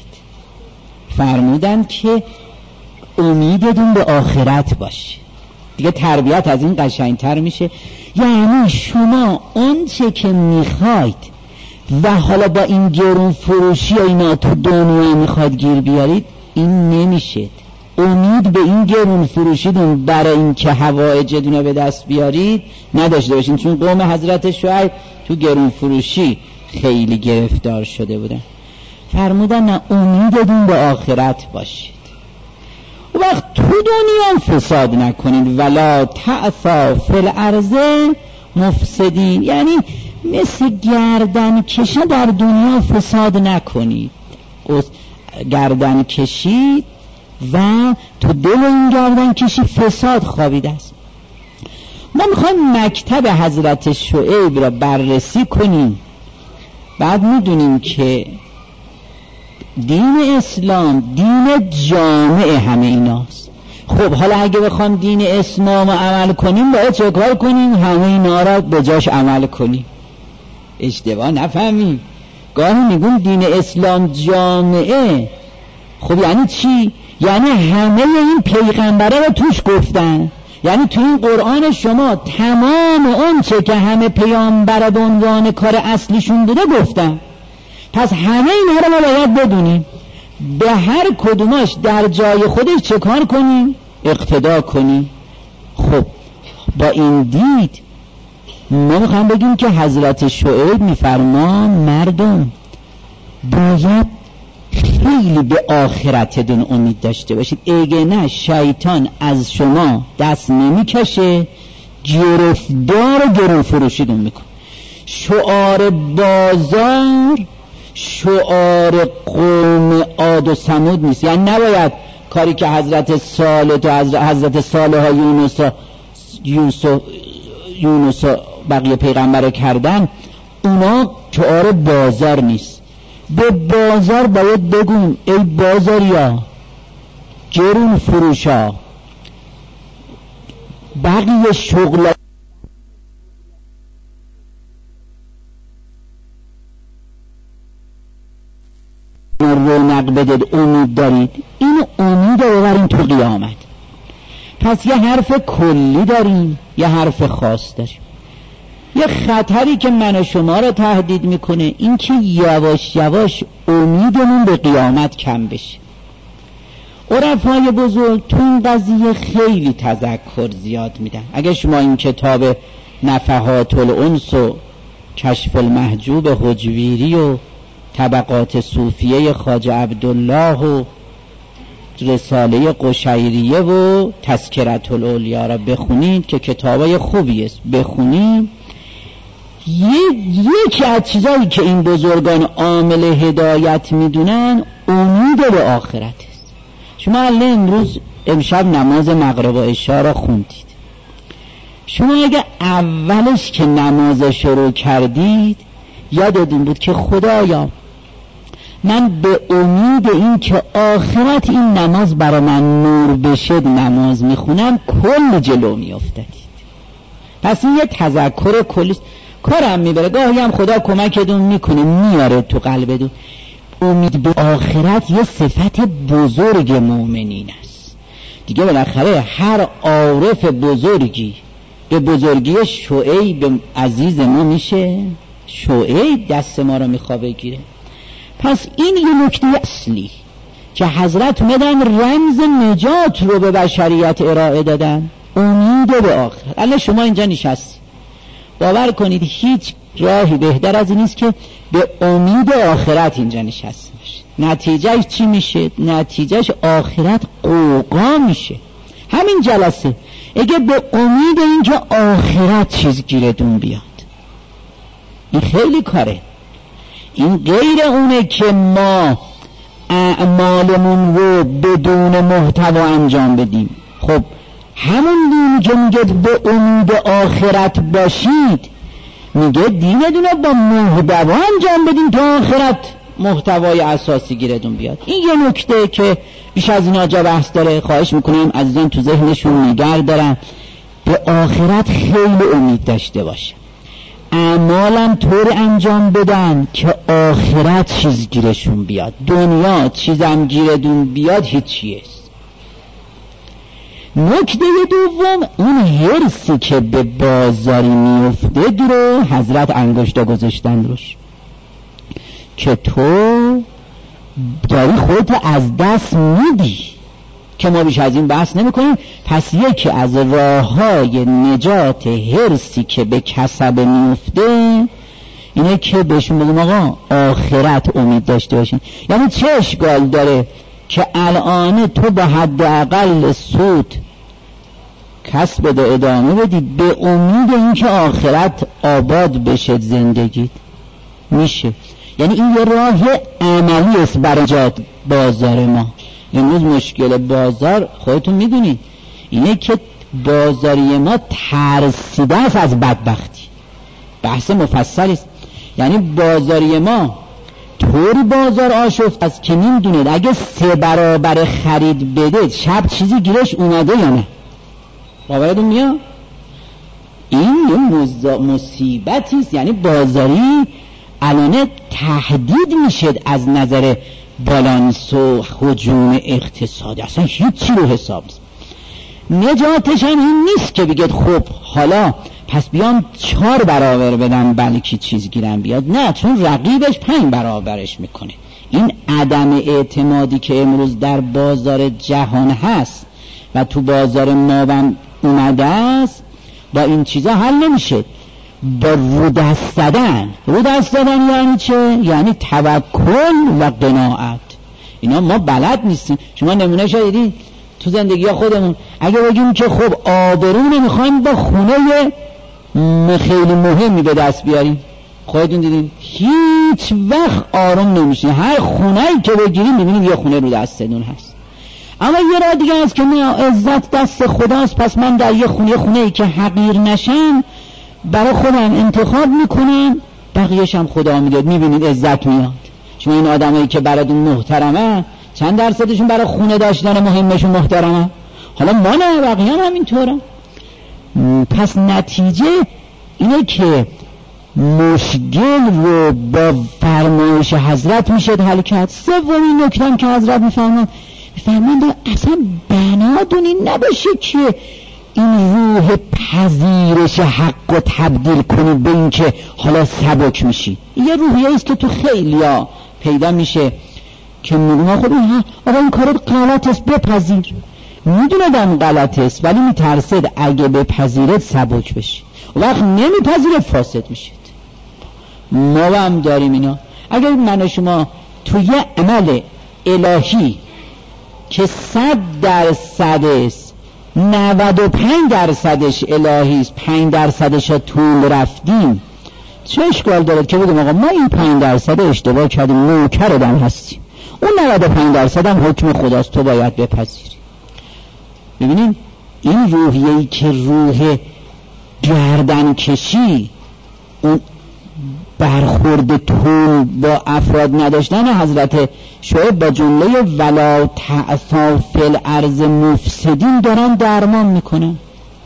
فرمودن که امیدتون به آخرت باشه. دیگه تربیت از این قشنگتر میشه. یعنی شما اون چه که میخواید و حالا با این گرون فروشی و اینا تو دنیا میخواد گیر بیارید، این نمیشه. امید به این گرون فروشیدون برای این که حوائجتون به دست بیارید نداشته باشین، چون قوم حضرت شعیب تو گرون فروشی خیلی گرفتار شده بودن. فرمودن نه، امیدتون به آخرت باشید. وقت تو دنیا فساد نکنید، ولا تعثوا فی الارض مفسدین، یعنی مثل گردن کشی در دنیا فساد نکنید. گردن کشید و تو دل این گردن کشی فساد خوابیده است. ما میخوایم مکتب حضرت شعیب را بررسی کنیم. بعد میدونیم که دین اسلام دین جامع همه ایناست. خب حالا اگه بخوام دین اسلام رو عمل کنیم باید چه کار کنیم؟ همه اینا را به جاش عمل کنیم. اشتباه نفهمیم. گاهی میگون دین اسلام جامعه، خب یعنی چی؟ یعنی همه این پیغمبره رو توش گفتن. یعنی تو این قرآن شما تمام اون چه که همه پیامبر به عنوان کار اصلیشون بوده گفتن. پس همه اینا رو ما باید بدونیم، به هر کدوماش در جای خودش چه کار کنیم؟ اقتدا کنیم. خب با این دید ما میخوام بگیم که حضرت شعیب میفرمان مردم باید خیلی به آخرتتون امید داشته باشید، اگه نه شیطان از شما دست نمیکشه، گرفتار و گرون فروشیدون میکن. شعار بازار شعار قوم عاد و ثمود نیست. یعنی نباید کاری که حضرت صالح و حضرت صالح یونس و بقیه پیغمبر کردن، اونا شعار بازار نیست. به بازار باید بگون ای بازاریا، گرون فروشا، بقیه شغل رونق بدید، امید دارید، این امید رو ببرین تو قیامت. پس یه حرف کلی داریم، یه حرف خاص داریم. یه خطری که من و شما رو تهدید میکنه این که یواش یواش امیدمون به قیامت کم بشه. عرفای بزرگ تو این قضیه خیلی تذکر زیاد میدن. اگه شما این کتاب نفحات الانس و کشف المحجوب حجویری و طبقات صوفیه خواجه عبدالله و رساله قشیریه و تذکرة الاولیا را بخونید که کتابای خوبی است، بخونید. یکی از چیزایی که این بزرگان عامل هدایت میدونن امید به آخرت است. شما امشب نماز مغرب و عشا را خوندید، شما اگه اولش که نماز شروع کردید یادتون بود که خدایا من به امید این که آخرت این نماز برای من نور بشه نماز میخونم، کل جلو میافتدید. پس این یه تذکر کلی کارم میبره. گاهی هم خدا کمکتون میکنه میاره تو قلبتون. امید به آخرت یه صفت بزرگ مؤمنین است دیگه. بالاخره هر عارف بزرگی به بزرگی شعیب عزیز ما میشه. شعیب دست ما رو میخواد بگیره. پس این یه نکته اصلی که حضرت اومدن رمز نجات رو به بشریت ارائه دادن، امید به آخرت. الان شما اینجا نشستی، باور کنید هیچ راهی بهتر از این نیست که به امید آخرت اینجا نشسته باشید. نتیجهش چی میشه؟ نتیجهش آخرت قوقا میشه. همین جلسه اگه به امید این که آخرت چیز گیرتون بیاد، این خیلی کاره. این غیر اونه که ما اعمالمون رو بدون محتوا انجام بدیم. خب همون دینی که میگه به امید آخرت باشید، میگه دینتون رو با محتوا انجام بدین تا آخرت محتوای اساسی گیرتون بیاد. این یه نکته که بیش از این جا بحث داره. خواهش میکنم عزیزان تو ذهنشون نگه دارن، به آخرت خیلی امید داشته باشه، اعمالم طور انجام بدن که آخرت چیز گیرشون بیاد. دنیا چیزم گیرتون بیاد هیچیست. نکته دوم، اون حرصی که به بازاری میفته رو حضرت انگشتا گذاشتن روش که تو داری خودت از دست میدی، که ما بیش از این بحث نمی کنیم. پس یکی از راه‌های نجات حرصی که به کسب میفته اینه که بهشون بگیم آقا آخرت امید داشته باشین. یعنی چه اشکال داره که الان تو با حداقل سود کسب بده ادامه بدی به امید اینکه آخرت آباد بشه زندگیت میشه. یعنی این یه راه عملی است برای نجات بازار ما. امروز مشکل بازار خودتون میدونید اینه که بازاری ما ترسیده است از بدبختی. بحث مفصلی است. یعنی بازاری ما طوری بازار آشفت است که نمیدونید اگه 3 برابر خرید بده شب چیزی گیرش اومده یا نه. باورتون میاد؟ این یه مصیبتی است. یعنی بازاری الان تهدید میشه از نظر بالانس و هجوم اقتصادی. اصلا هیچی رو حساب نیست. نجاتش هم این نیست که بگید خب حالا پس بیام 4 برابر بدم بلکه چیز گیرم بیاد. نه، چون رقیبش 5 برابرش میکنه. این عدم اعتمادی که امروز در بازار جهان هست و تو بازار ما هم اومده است، با این چیزا حل نمیشه. با رو دست زدن یعنی چه؟ یعنی توکل و قناعت. اینا ما بلد نیستیم. شما نمونه شدید تو زندگی خودمون. اگه بگیم که خب آبرون میخوایم با خونه خیلی مهمی به دست بیاریم، خودتون دیدین هیچ وقت آروم نمیشین. هر خونه‌ای که بگیریم میبینیم یه خونه رو دستتون هست. اما یه راه دیگه هست که نه، عزت دست خداست، پس من در یه خونه‌ای که حقیر نشم برای خودم انتخاب میکنم، بقیه‌ش هم خدا میداد. میبینید عزت میاد. شما این آدمایی که براتون محترمه چند درصدشون برای خونه داشتن مهمشون محترمه؟ حالا ما نه، بقیه هم همینطوره. پس نتیجه اینه که مشکل رو با فرمایش حضرت میشه حل کرد. سومین نکته که حضرت میفرمایند اصلا بنادون این نباشه که این روح پذیرش حق رو تبدیل کنید به این که حالا سبک میشید. یه روحیه است که تو خیلیا پیدا میشه که میگن خب آقا این کارت غلط است، بپذیر. میدونم غلط است ولی میترسد اگه بپذیرد سبک بشه. وقت نمیپذیرد فاسد میشید. ما هم داریم اینا. اگر من و شما تو یه عمل الهی که 100% است 95% الهی است 5% طول رفتیم، چه اشکال داره که بگم آقا ما این 5% اشتباه کردیم، نوکر دم هستیم، اون 95% هم حکم خداست، تو باید بپذیری. ببینید این روحیه‌ای که روح گردن کشی، اون برخورد طول با افراد نداشتن حضرت شعیب با جمله ولا تعثوا فی الارض مفسدین دارن درمان میکنن.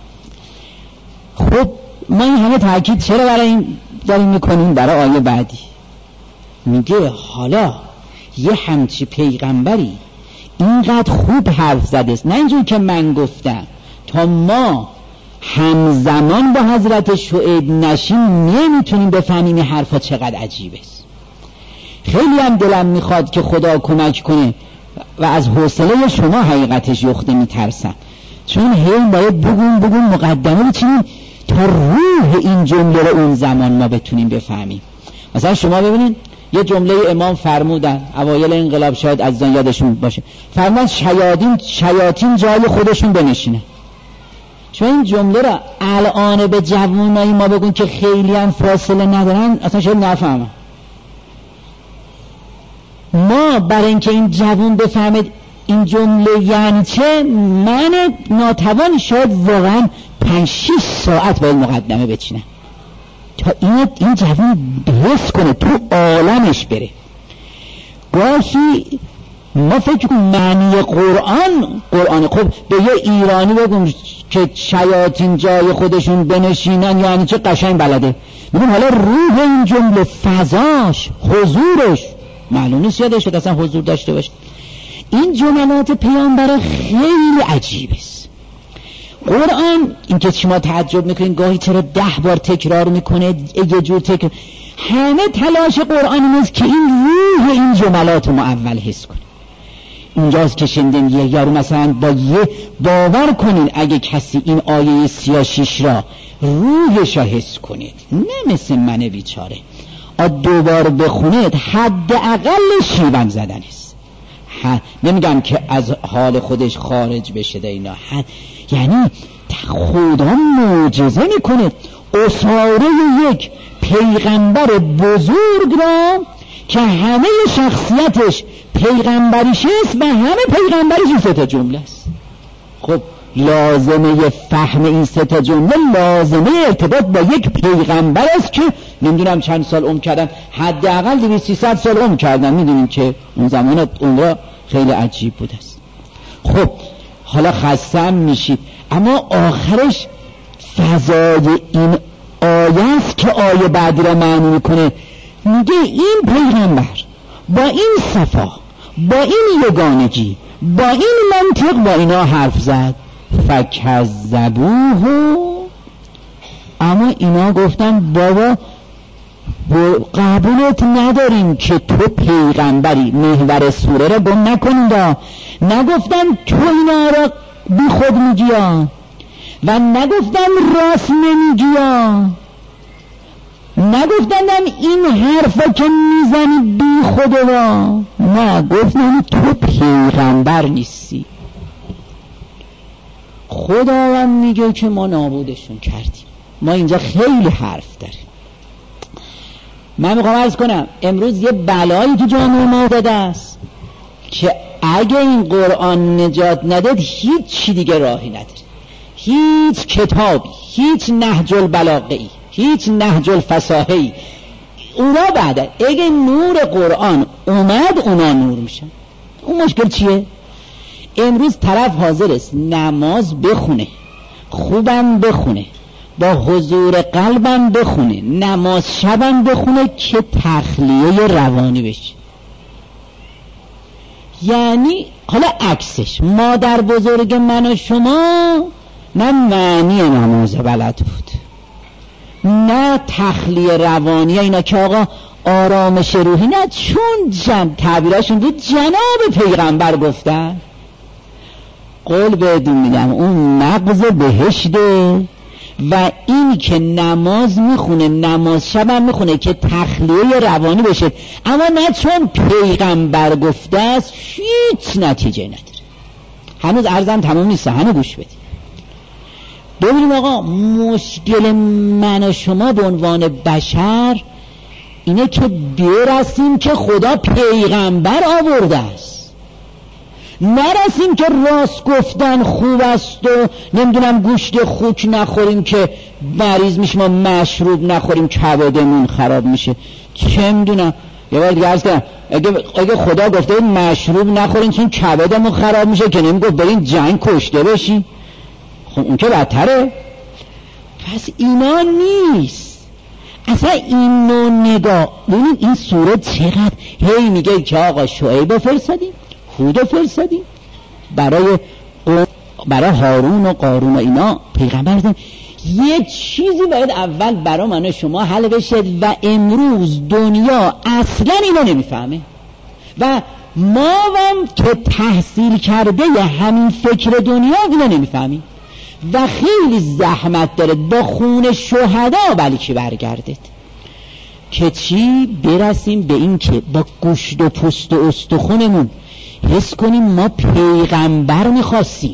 خب ما این همه تاکید چرا برای این داریم میکنیم؟ برای آیه بعدی میگه حالا یه همچی پیغمبری اینقدر خوب حرف زده است، نه اینجور که من گفتم، تا ما همزمان با حضرت شعیب نشیم نمیتونیم بفهمیم این حرفا چقدر عجیبه است. خیلی هم دلم میخواد که خدا کمک کنه و از حوصله شما حقیقتش یخته میترسم، چون هی باید بگون مقدمه بچینیم تا روح این جمله رو اون زمان ما بتونیم بفهمیم. مثلا شما ببینید یه جمله امام فرمودن اوایل انقلاب، شاید عزیزان یادشون باشه، فرمودن شیاطین جای خودشون بنشینه. چون این جمله را الان به جوانای ما بگون که خیلی هم فاصله ندارن اصلا شاید نفهمن. ما برای اینکه این جوان بفهمید این جمله یعنی چه، من ناتوان شاید واقعا 5-6 ساعت باید مقدمه بچینم تا این جوان حس کنه، تو عالمش بره. گاهی ما فکر کنیم معنی قرآن خب به یه ایرانی بگم که شیاطین جای خودشون بنشینن یعنی چه قشنگ بلده، میگم حالا روح این جمله، فضاش، حضورش معلوم نیست یادش شد اصلا حضور داشته باشه. این جملات پیامبر خیلی عجیب است. قرآن این که شما تعجب میکنین گاهی چرا 10 بار تکرار میکنه، یه جور تکرار، همه تلاش قرآن نیست که این روح این جملات رو اول حس کنه. اونجاست که شنیدین یه یارو مثلا با یه باور کنین اگه کسی این آیه 36 را روحش را حس کنید، نه مثل من بیچاره دوبار بخونید حداقل شیون زدن است. نمیگم که از حال خودش خارج بشه ده اینا، یعنی خدا معجزه میکنه. اساره یک پیغمبر بزرگ را که همه شخصیتش پیغمبریش است و همه پیغمبریش این 3 جمله است. خب لازمه فهم این 3 جمله لازمه ارتباط با یک پیغمبر است که نمیدونم چند سال عمر کردن، حداقل 200-300 سال عمر کردن. میدونیم که اون زمان عمر خیلی عجیب بود است. خب حالا خستم میشید، اما آخرش فضای این آیه است که آیه بعدی را معنی میکنه. میگه این پیغمبر با این صفا، با این یگانگی، با این منطق با اینا حرف زد، فکذبوه، اما اینا گفتن بابا قبولت نداریم که تو پیغمبری، محور سوره را گم نکنید. نگفتن تو اینا را بی خود میگی و نگفتن راست نمیگی، نگفتن این حرفا که میزنی بی خوده، نه گفتن تو پیغمبر نیستی. خداوند میگه که ما نابودشون کردیم. ما اینجا خیلی حرف داریم. من میخوام عرض کنم امروز یه بلایی تو جامعه ما داده است که اگه این قرآن نجات نداد هیچ چی دیگه راهی نداره، هیچ کتابی، هیچ نهج البلاغه‌ای، هیچ نهج الفصاحه‌ای. اونا بعد اگه نور قرآن اومد اونا نور میشن. اون مشکل چیه؟ امروز طرف حاضر است نماز بخونه، خوبم بخونه، با حضور قلبم بخونه، نماز شبم بخونه که تخلیه روانی بشه. یعنی حالا عکسش مادر بزرگ من و شما نه معنی نماز بلد بود، نه تخلیه روانی اینا که آقا آرامش روحی، نه چون تعبیراشون بود جناب پیغمبر گفتن. قول بهتون میدم اون مغز بهشته و این که نماز میخونه، نماز شبم میخونه که تخلیه روانی بشه، اما نه چون پیغمبر گفته است هیچ نتیجه نداره. هنوز عرضم تموم نیست، هنوز گوش بدید. ببینیم آقا مشکل من و شما به عنوان بشر اینه که برسیم که خدا پیغمبر آورده است، نرسیم که راست گفتن خوب است و نمیدونم گوشت خوک نخوریم که مریض میشیم و مشروب نخوریم کبدمون خراب میشه. چه میدونم یه بار دیگه عرض کردم اگه خدا گفته بود مشروب نخورین چون کبدمون خراب میشه که نمیگفت برین جنگ کشته بشین، خب اون که بدتره. پس اینا نیست اصلا این نوع نگاه. ببینید این سوره چقدر هی میگه که آقا شعیب فرستادیم، هود فرستادیم، برای هارون و قارون و اینا پیغمبر فرستادیم. یه چیزی باید اول برای من و شما حل بشه و امروز دنیا اصلا اینا نمیفهمه و ما هم که تحصیل کرده همین فکر دنیا اینا نمیفهمیم و خیلی زحمت داره با خون شهدا بلکه برگردید که چی برسیم به این که با گوشت و پوست و استخونمون حس کنیم ما پیغمبر میخواستیم،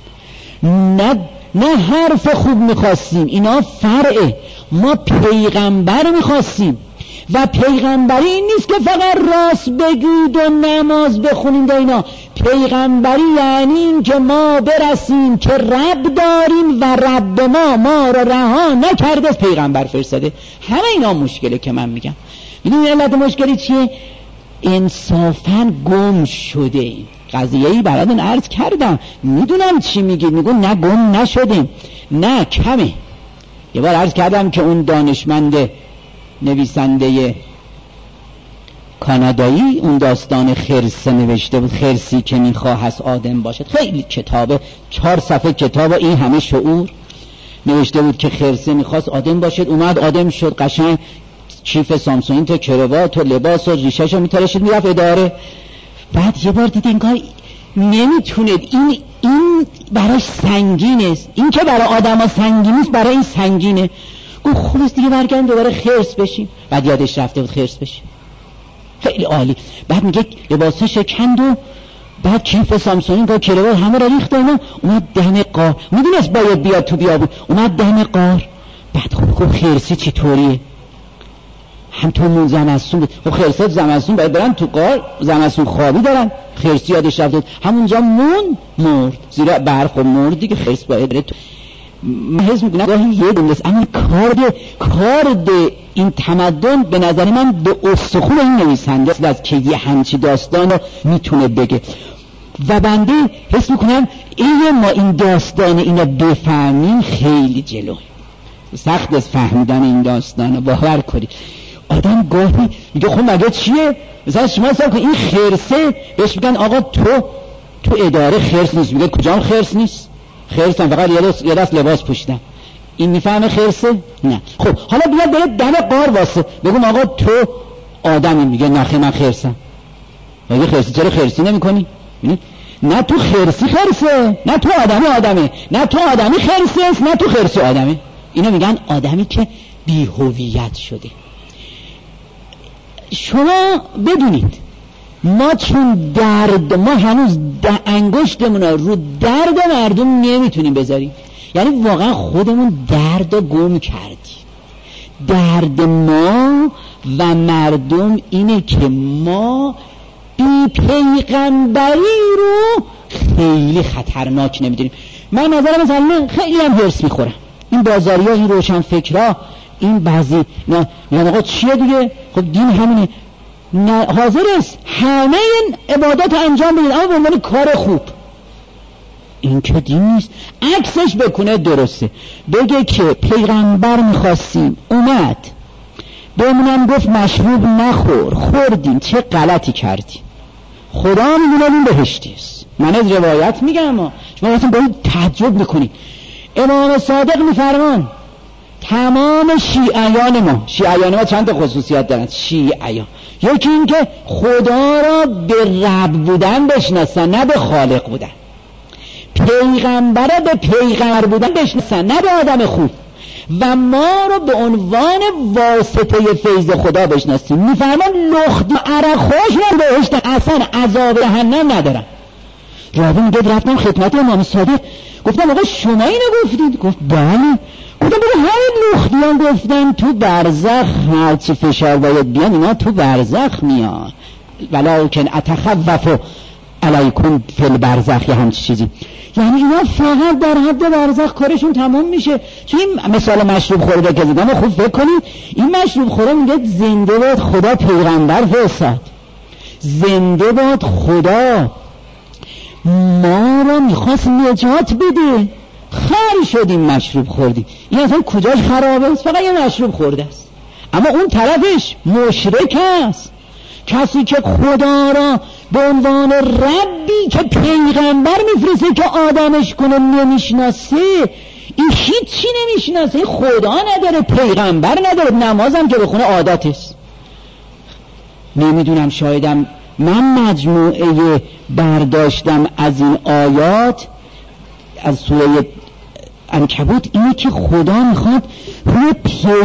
نه حرف خوب میخواستیم، اینا فرعه، ما پیغمبر میخواستیم و پیغمبری این نیست که فقط راست بگید و نماز بخونید و اینا. پیغمبری یعنی این که ما برسیم که رب داریم و رب ما را رها نکرده از پیغمبر فرستاده. همه اینا مشکله که من میگم. میدونی علت مشکلی چیه؟ انصافاً گم شده این قضیه‌ای براتون عرض کردم، میدونم چی میگید، میگون نه گم نشدیم، نه کمه. یه بار عرض کردم که اون دانشمند نویسنده کانادایی اون داستان خرسه نوشته بود، خرسی که میخواهد آدم باشد، خیلی کتابه 4 صفحه کتاب، این همه شعور نوشته بود که خرسه میخواست آدم باشد، اومد آدم شد، قشنگ کیف سامسونگ تو کروات و لباس و ریشه‌شو میتراشید میرفت اداره. بعد یه بار دید انگار نمیتونه، این براش سنگین است، این که برای آدما سنگین است برای این سنگینه. گفت خلاص دیگه برگردیم دوباره خرس بشیم. بعد یادش رفته بود خرس بشیم. خیلی عالی. بعد میگه لباسش کند و بعد کیف سامسونگ و کروات همه را ریخت اینا، اومد دم قار، میدونست باید بیاد تو بیابون، اومد دم قار. بعد خب خرسی چطوریه؟ هم تو مون زمستون بود. خب خرسات زمستون باید برن تو قار، زمستون خوابی دارن. خرسی یادش رفت همونجا مون مرد زیرا برف و مرد دیگه. خرس باید بره تو. من حس میکنم گاهی یه دونست، اما کار این تمدن به نظر من به استخون این نویسنده است که یه همچی داستان رو میتونه بگه و بنده حس میکنم ما این داستان اینو بفهمیم خیلی جلو سخت از فهمیدن این داستان رو باور کنید. آدم گاهی میگه خب مگه چیه؟ مثلا شما حساب کن این خرسه بهش میگن آقا تو اداره خرس نیست، میگه کجام خرس نیست؟ خرس هم فقط یه دست لباس پوشیدن. این میفهمه خرسه؟ نه. خب حالا بیاد بره دم قار واسه بگم آقا تو آدمی، میگه نه من خرسم. میگه خرسی چرا خرسی نمی‌کنی؟ نه تو خرسی خرسه، نه تو آدمی، نه تو آدمی خرسه، نه تو خرسی آدمی. اینا میگن آدمی که بی هویت شده. شما بدونید ما چون ما هنوز انگشتمون رو درد مردم نمیتونیم بذاریم، یعنی واقعا خودمون درد رو گم کردیم. درد ما و مردم اینه که ما بی پیغمبری رو خیلی خطرناک نمیدونیم. من نظرم مثلا خیلی هم هرس میخورم این بازاری ها، این روشن فکرها، این بعضی نه آقا چیه دیگه، خب دین همینه، نه حاضر است همه این عبادات انجام بدید اما به عنوان کار خوب. این که دین نیست. عکسش بکنه درسته، بگه که پیغمبر میخواستیم اومد بهمونم گفت مشروب نخور، خوردیم، چه غلطی کردیم، خدا میدونه این بهشتی است. من از روایت میگم اما شما واسه باید تعجب میکنید. امام صادق میفرمان تمام شیعیان ما چند تا خصوصیت دارن. شیعیان یکی این که خدا را به رب بودن بشناسن نه به خالق بودن، پیغمبر را به پیغمبر بودن بشناسن نه به آدم خوب، و ما را به عنوان واسطه فیض خدا بشناسیم. میفرمان لخت و عرق خوش را بهشت اصلا عذاب جهنم ندارن. راوی میگه رفتم خدمت امام صادق گفتم آقا شما اینو گفتید؟ گفت بله. گفتم بله همین لختیان گفتن تو برزخ هرچی فشار باید بیان اینا تو برزخ میان، ولکن اتخوف علیکم فی البرزخ یا همچی چیزی. یعنی اینا فقط در حد برزخ کارشون تمام میشه. چون این مثال مشروب خورده که زدم خوب فکر کنید، این مشروب خورده میگه زنده باد خدا پیغمبر فرستاد، زنده باد خدا ما رو میخواست نجات بده، خر شدیم مشروب خوردیم. این اصلا کجاش خرابه است؟ فقط یه مشروب خورده است. اما اون طرفش مشرک است، کسی که خدا را به عنوان ربی که پیغمبر میفرسته که آدمش کنه نمیشناسه. این هیچی نمیشناسه، این خدا نداره، پیغمبر نداره، نمازم که بخونه عادتست. نمیدونم، شایدم من مجموعه برداشتم از این آیات از سوره عنکبوت اینه که خدا میخواد روی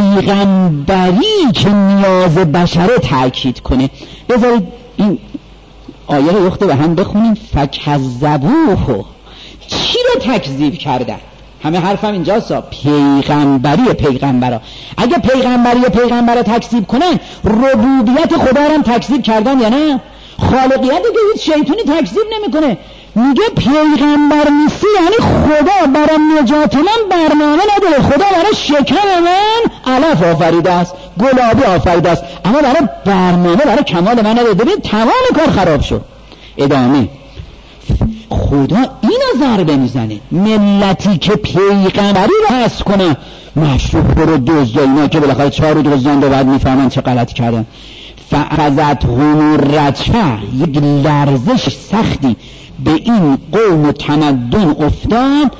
پیغمبری که نیاز بشره تأکید کنه. بذارید این آیه رو یخته به هم بخونیم. فکذبوه، چی رو تکذیب کردن؟ همه حرفم اینجاست، پیغمبری پیغمبرا. اگه پیغمبر رو تکذیب کنن، ربوبیت خدا رو هم تکذیب کردن یا نه؟ خالقیت که هیچ شیطانی تکذیب نمیکنه. میگه پیغمبر نیستی یعنی خدا برای نجات من برنامه نداره، خدا برای شکم من علف آفریده است، گلابی آفریده است، اما برای برنامه برای کمال من نداره. ببین تمام کار خراب شد. ادامه خدا اینو ضربه میزنه، ملتی که پیغمبری رو حس کنه مشروب رو دزد، اینا که بالاخره 4 روز دزدن و بعد میفهمن چه غلطی کردن. فاخذتهم الرجفه، یک لرزش سختی به این قوم تمدن افتاد.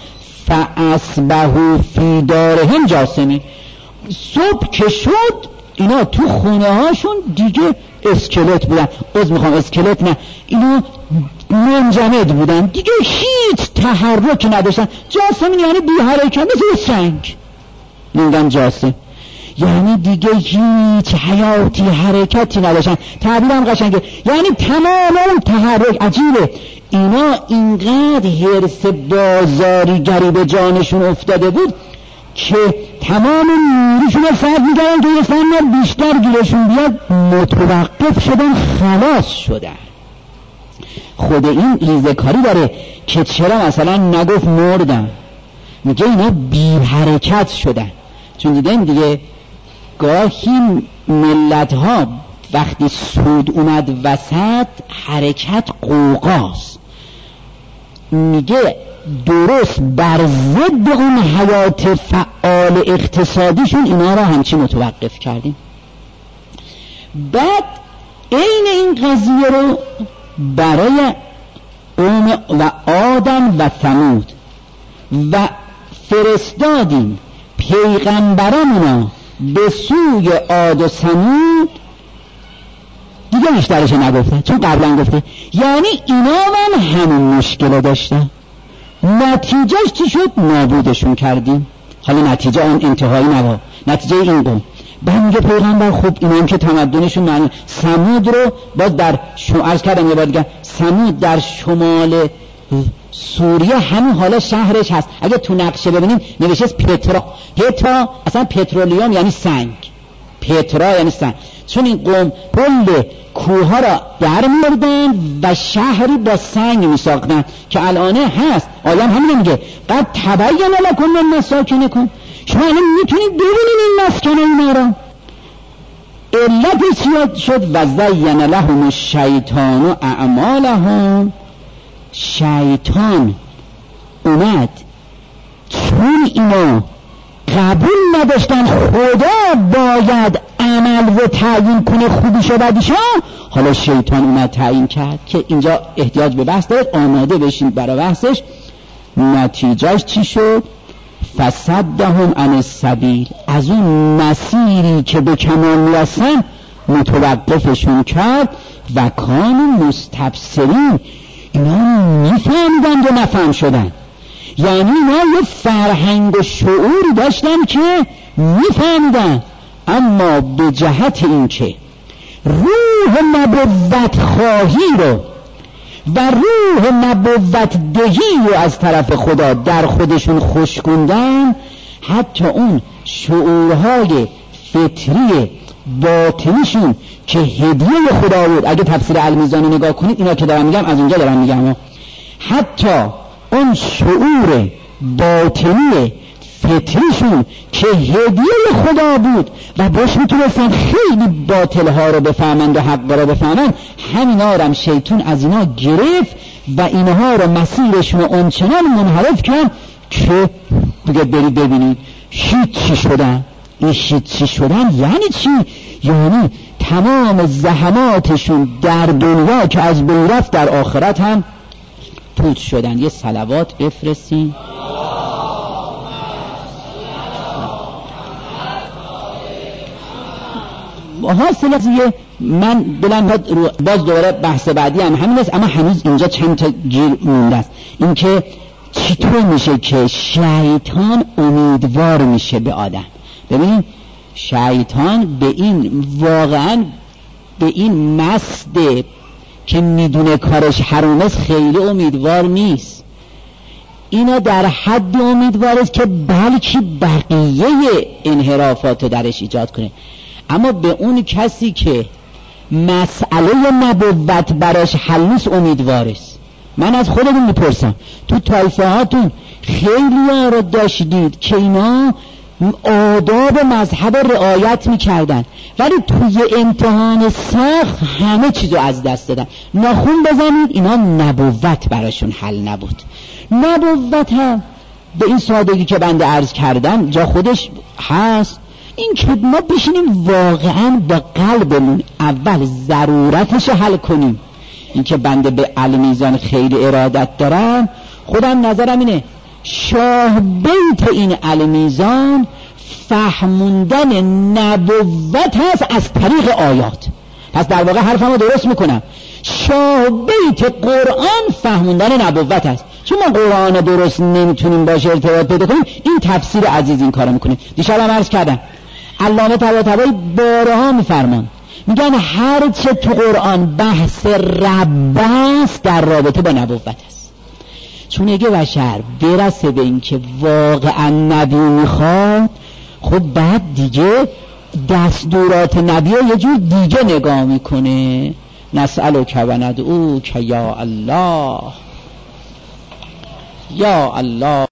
فاصبحوا فی دارهم جاثمین، صبح که شد اینا تو خونه هاشون دیگه اسکلت بودن. اسکلت نه، اینا منجمد بودن دیگه، هیچ تحرک نداشتن. جاثمین یعنی بی حرکت، مثل سنگ. میگن جاثم یعنی دیگه هیچ حیاتی حرکتی نداشتن. تعبیرم قشنگه، یعنی تمام اون تحرک. عجیبه اینا اینقدر حرص بازاریگری به جانشون افتاده بود که تمام نیروشون رو صرف می‌کردن که یه فن بیشتر گیرشون بیاد، متوقف شدن، خلاص شدن. خود این ریزکاری داره که چرا مثلا نگفت مردن، میگه اینا بی حرکت شدن. چون دیگه گاهی ملت ها وقتی سود اومد وسط حرکت قوقاست. میگه درست بر ضد اون حیات فعال اقتصادیشون اینا را همچی متوقف کردیم. بعد این قضیه رو برای قوم و آدم و ثمود و فرستادیم پیغمبرانونا به سوی عاد و ثمود. دیگه بیشترش نگفته چون قبلا گفته. یعنی اینا من همون مشکل داشتن، نتیجهش چی شد؟ نابودشون کردیم. حالا نتیجه اون انتهایی نبا، نتیجه این قوم. بعد میگه پیغمبر خب اینا هم که تمدنشون معنی. ثمود رو باز در عرض کردم یه بار دیگه، ثمود در شمال سوریه همون حالا شهرش هست. اگه تو نقشه ببینید نوشته پترا اصلا پترولیوم یعنی سنگ، پترا یعنی سنگ. چون این قوم کل کوها را در می‌آوردن و شهری با سنگ می‌ساختن که الانه هست. آیه همین میگه قد تبین لکم من مساکنکم، شما الان میتونید ببینید این مسکن اینا را. علت چی شد؟ و زین لهم الشیطان اعمالهم، شیطان اومد چون اینا قبول نداشتن خدا باید عمل و تعیین کنه خوبیش و بدیش، حالا شیطان اومد تعیین کرد که اینجا احتیاج به بحث دارد، آماده بشین برای بحثش. نتیجهش چی شد؟ فصدهم عن السبیل، از اون مسیری که به کمال میرسن متوقفشون کرد. و کانوا مستبصرین، اینا میفهمیدن و نفهم شدن. یعنی اینا یه فرهنگ و شعور داشتن که میفهمیدن، اما به جهت این که روح نبوت خواهی رو و روح نبوت دهی رو از طرف خدا در خودشون خشکوندن، حتی اون شعورهای فطری باطنیشون که هدیه خدا بود. اگه تفسیر المیزان رو نگاه کنید، اینا که دارم میگم از اونجا دارم میگم، حتی اون شعور باطنی فطریشون که هدیه خدا بود و باش میتونستن خیلی باطل ها رو بفهمند و حق رو بفهمند، همینا رو هم شیطان از اینا گرفت و اینها رو مسیرشون رو اونچنان منحرف کرد که دیگه برید ببینید هیچی شدن. این هیچی شدن یعنی چی؟ یعنی تمام زحماتشون در دنیا که از بین رفت در آخرت هم پوت شدن. یه صلوات بفرستین. حاصل از من دلم باز دوباره بحث بعدی هم همین است، اما هنوز اینجا چند تا گیر مونده است. این که چطور میشه که شیطان امیدوار میشه به آدم. ببین شیطان به این واقعا به این مسته که میدونه کارش حرام است خیلی امیدوار نیست. اینا در حد امیدوار است که بلکه بقیه انحرافات رو درش ایجاد کنه. اما به اون کسی که مسئله نبوت براش حل نیست امیدوار است. من از خودتون میپرسم، تو طایفه هاتون خیلی ها رو داشتید که اینا آداب مذهب رعایت میکردن ولی توی امتحان سخت همه چیزو از دست دادن. ناخون بزنید، اینا نبوت براشون حل نبود. نبوت هم به این سادگی که بنده عرض کردم جا خودش هست. این که ما بشینیم واقعا با قلبمون اول ضرورتش حل کنیم. این که بنده به المیزان خیلی ارادت دارم، خودم نظرم اینه شاه بیت این المیزان فهموندن نبوت هست از طریق آیات. پس در واقع حرفمو درست میکنم، شاه بیت قرآن فهموندن نبوت هست. چون ما قرآن درست نمیتونیم باشه ارتباط پیدا کنیم، این تفسیر عزیز این کارو میکنه. دیشب هم عرض کردم علامه طباطبایی بارها میفرمان، میگن هر چه تو قرآن بحث رب است در رابطه با نبوت است. چون اگه بشر برسه به این که واقعا نبی میخواد، خب بعد دیگه دستورات نبی یه جور دیگه نگاه میکنه. نسألک و ندعوک یا الله، یا الله.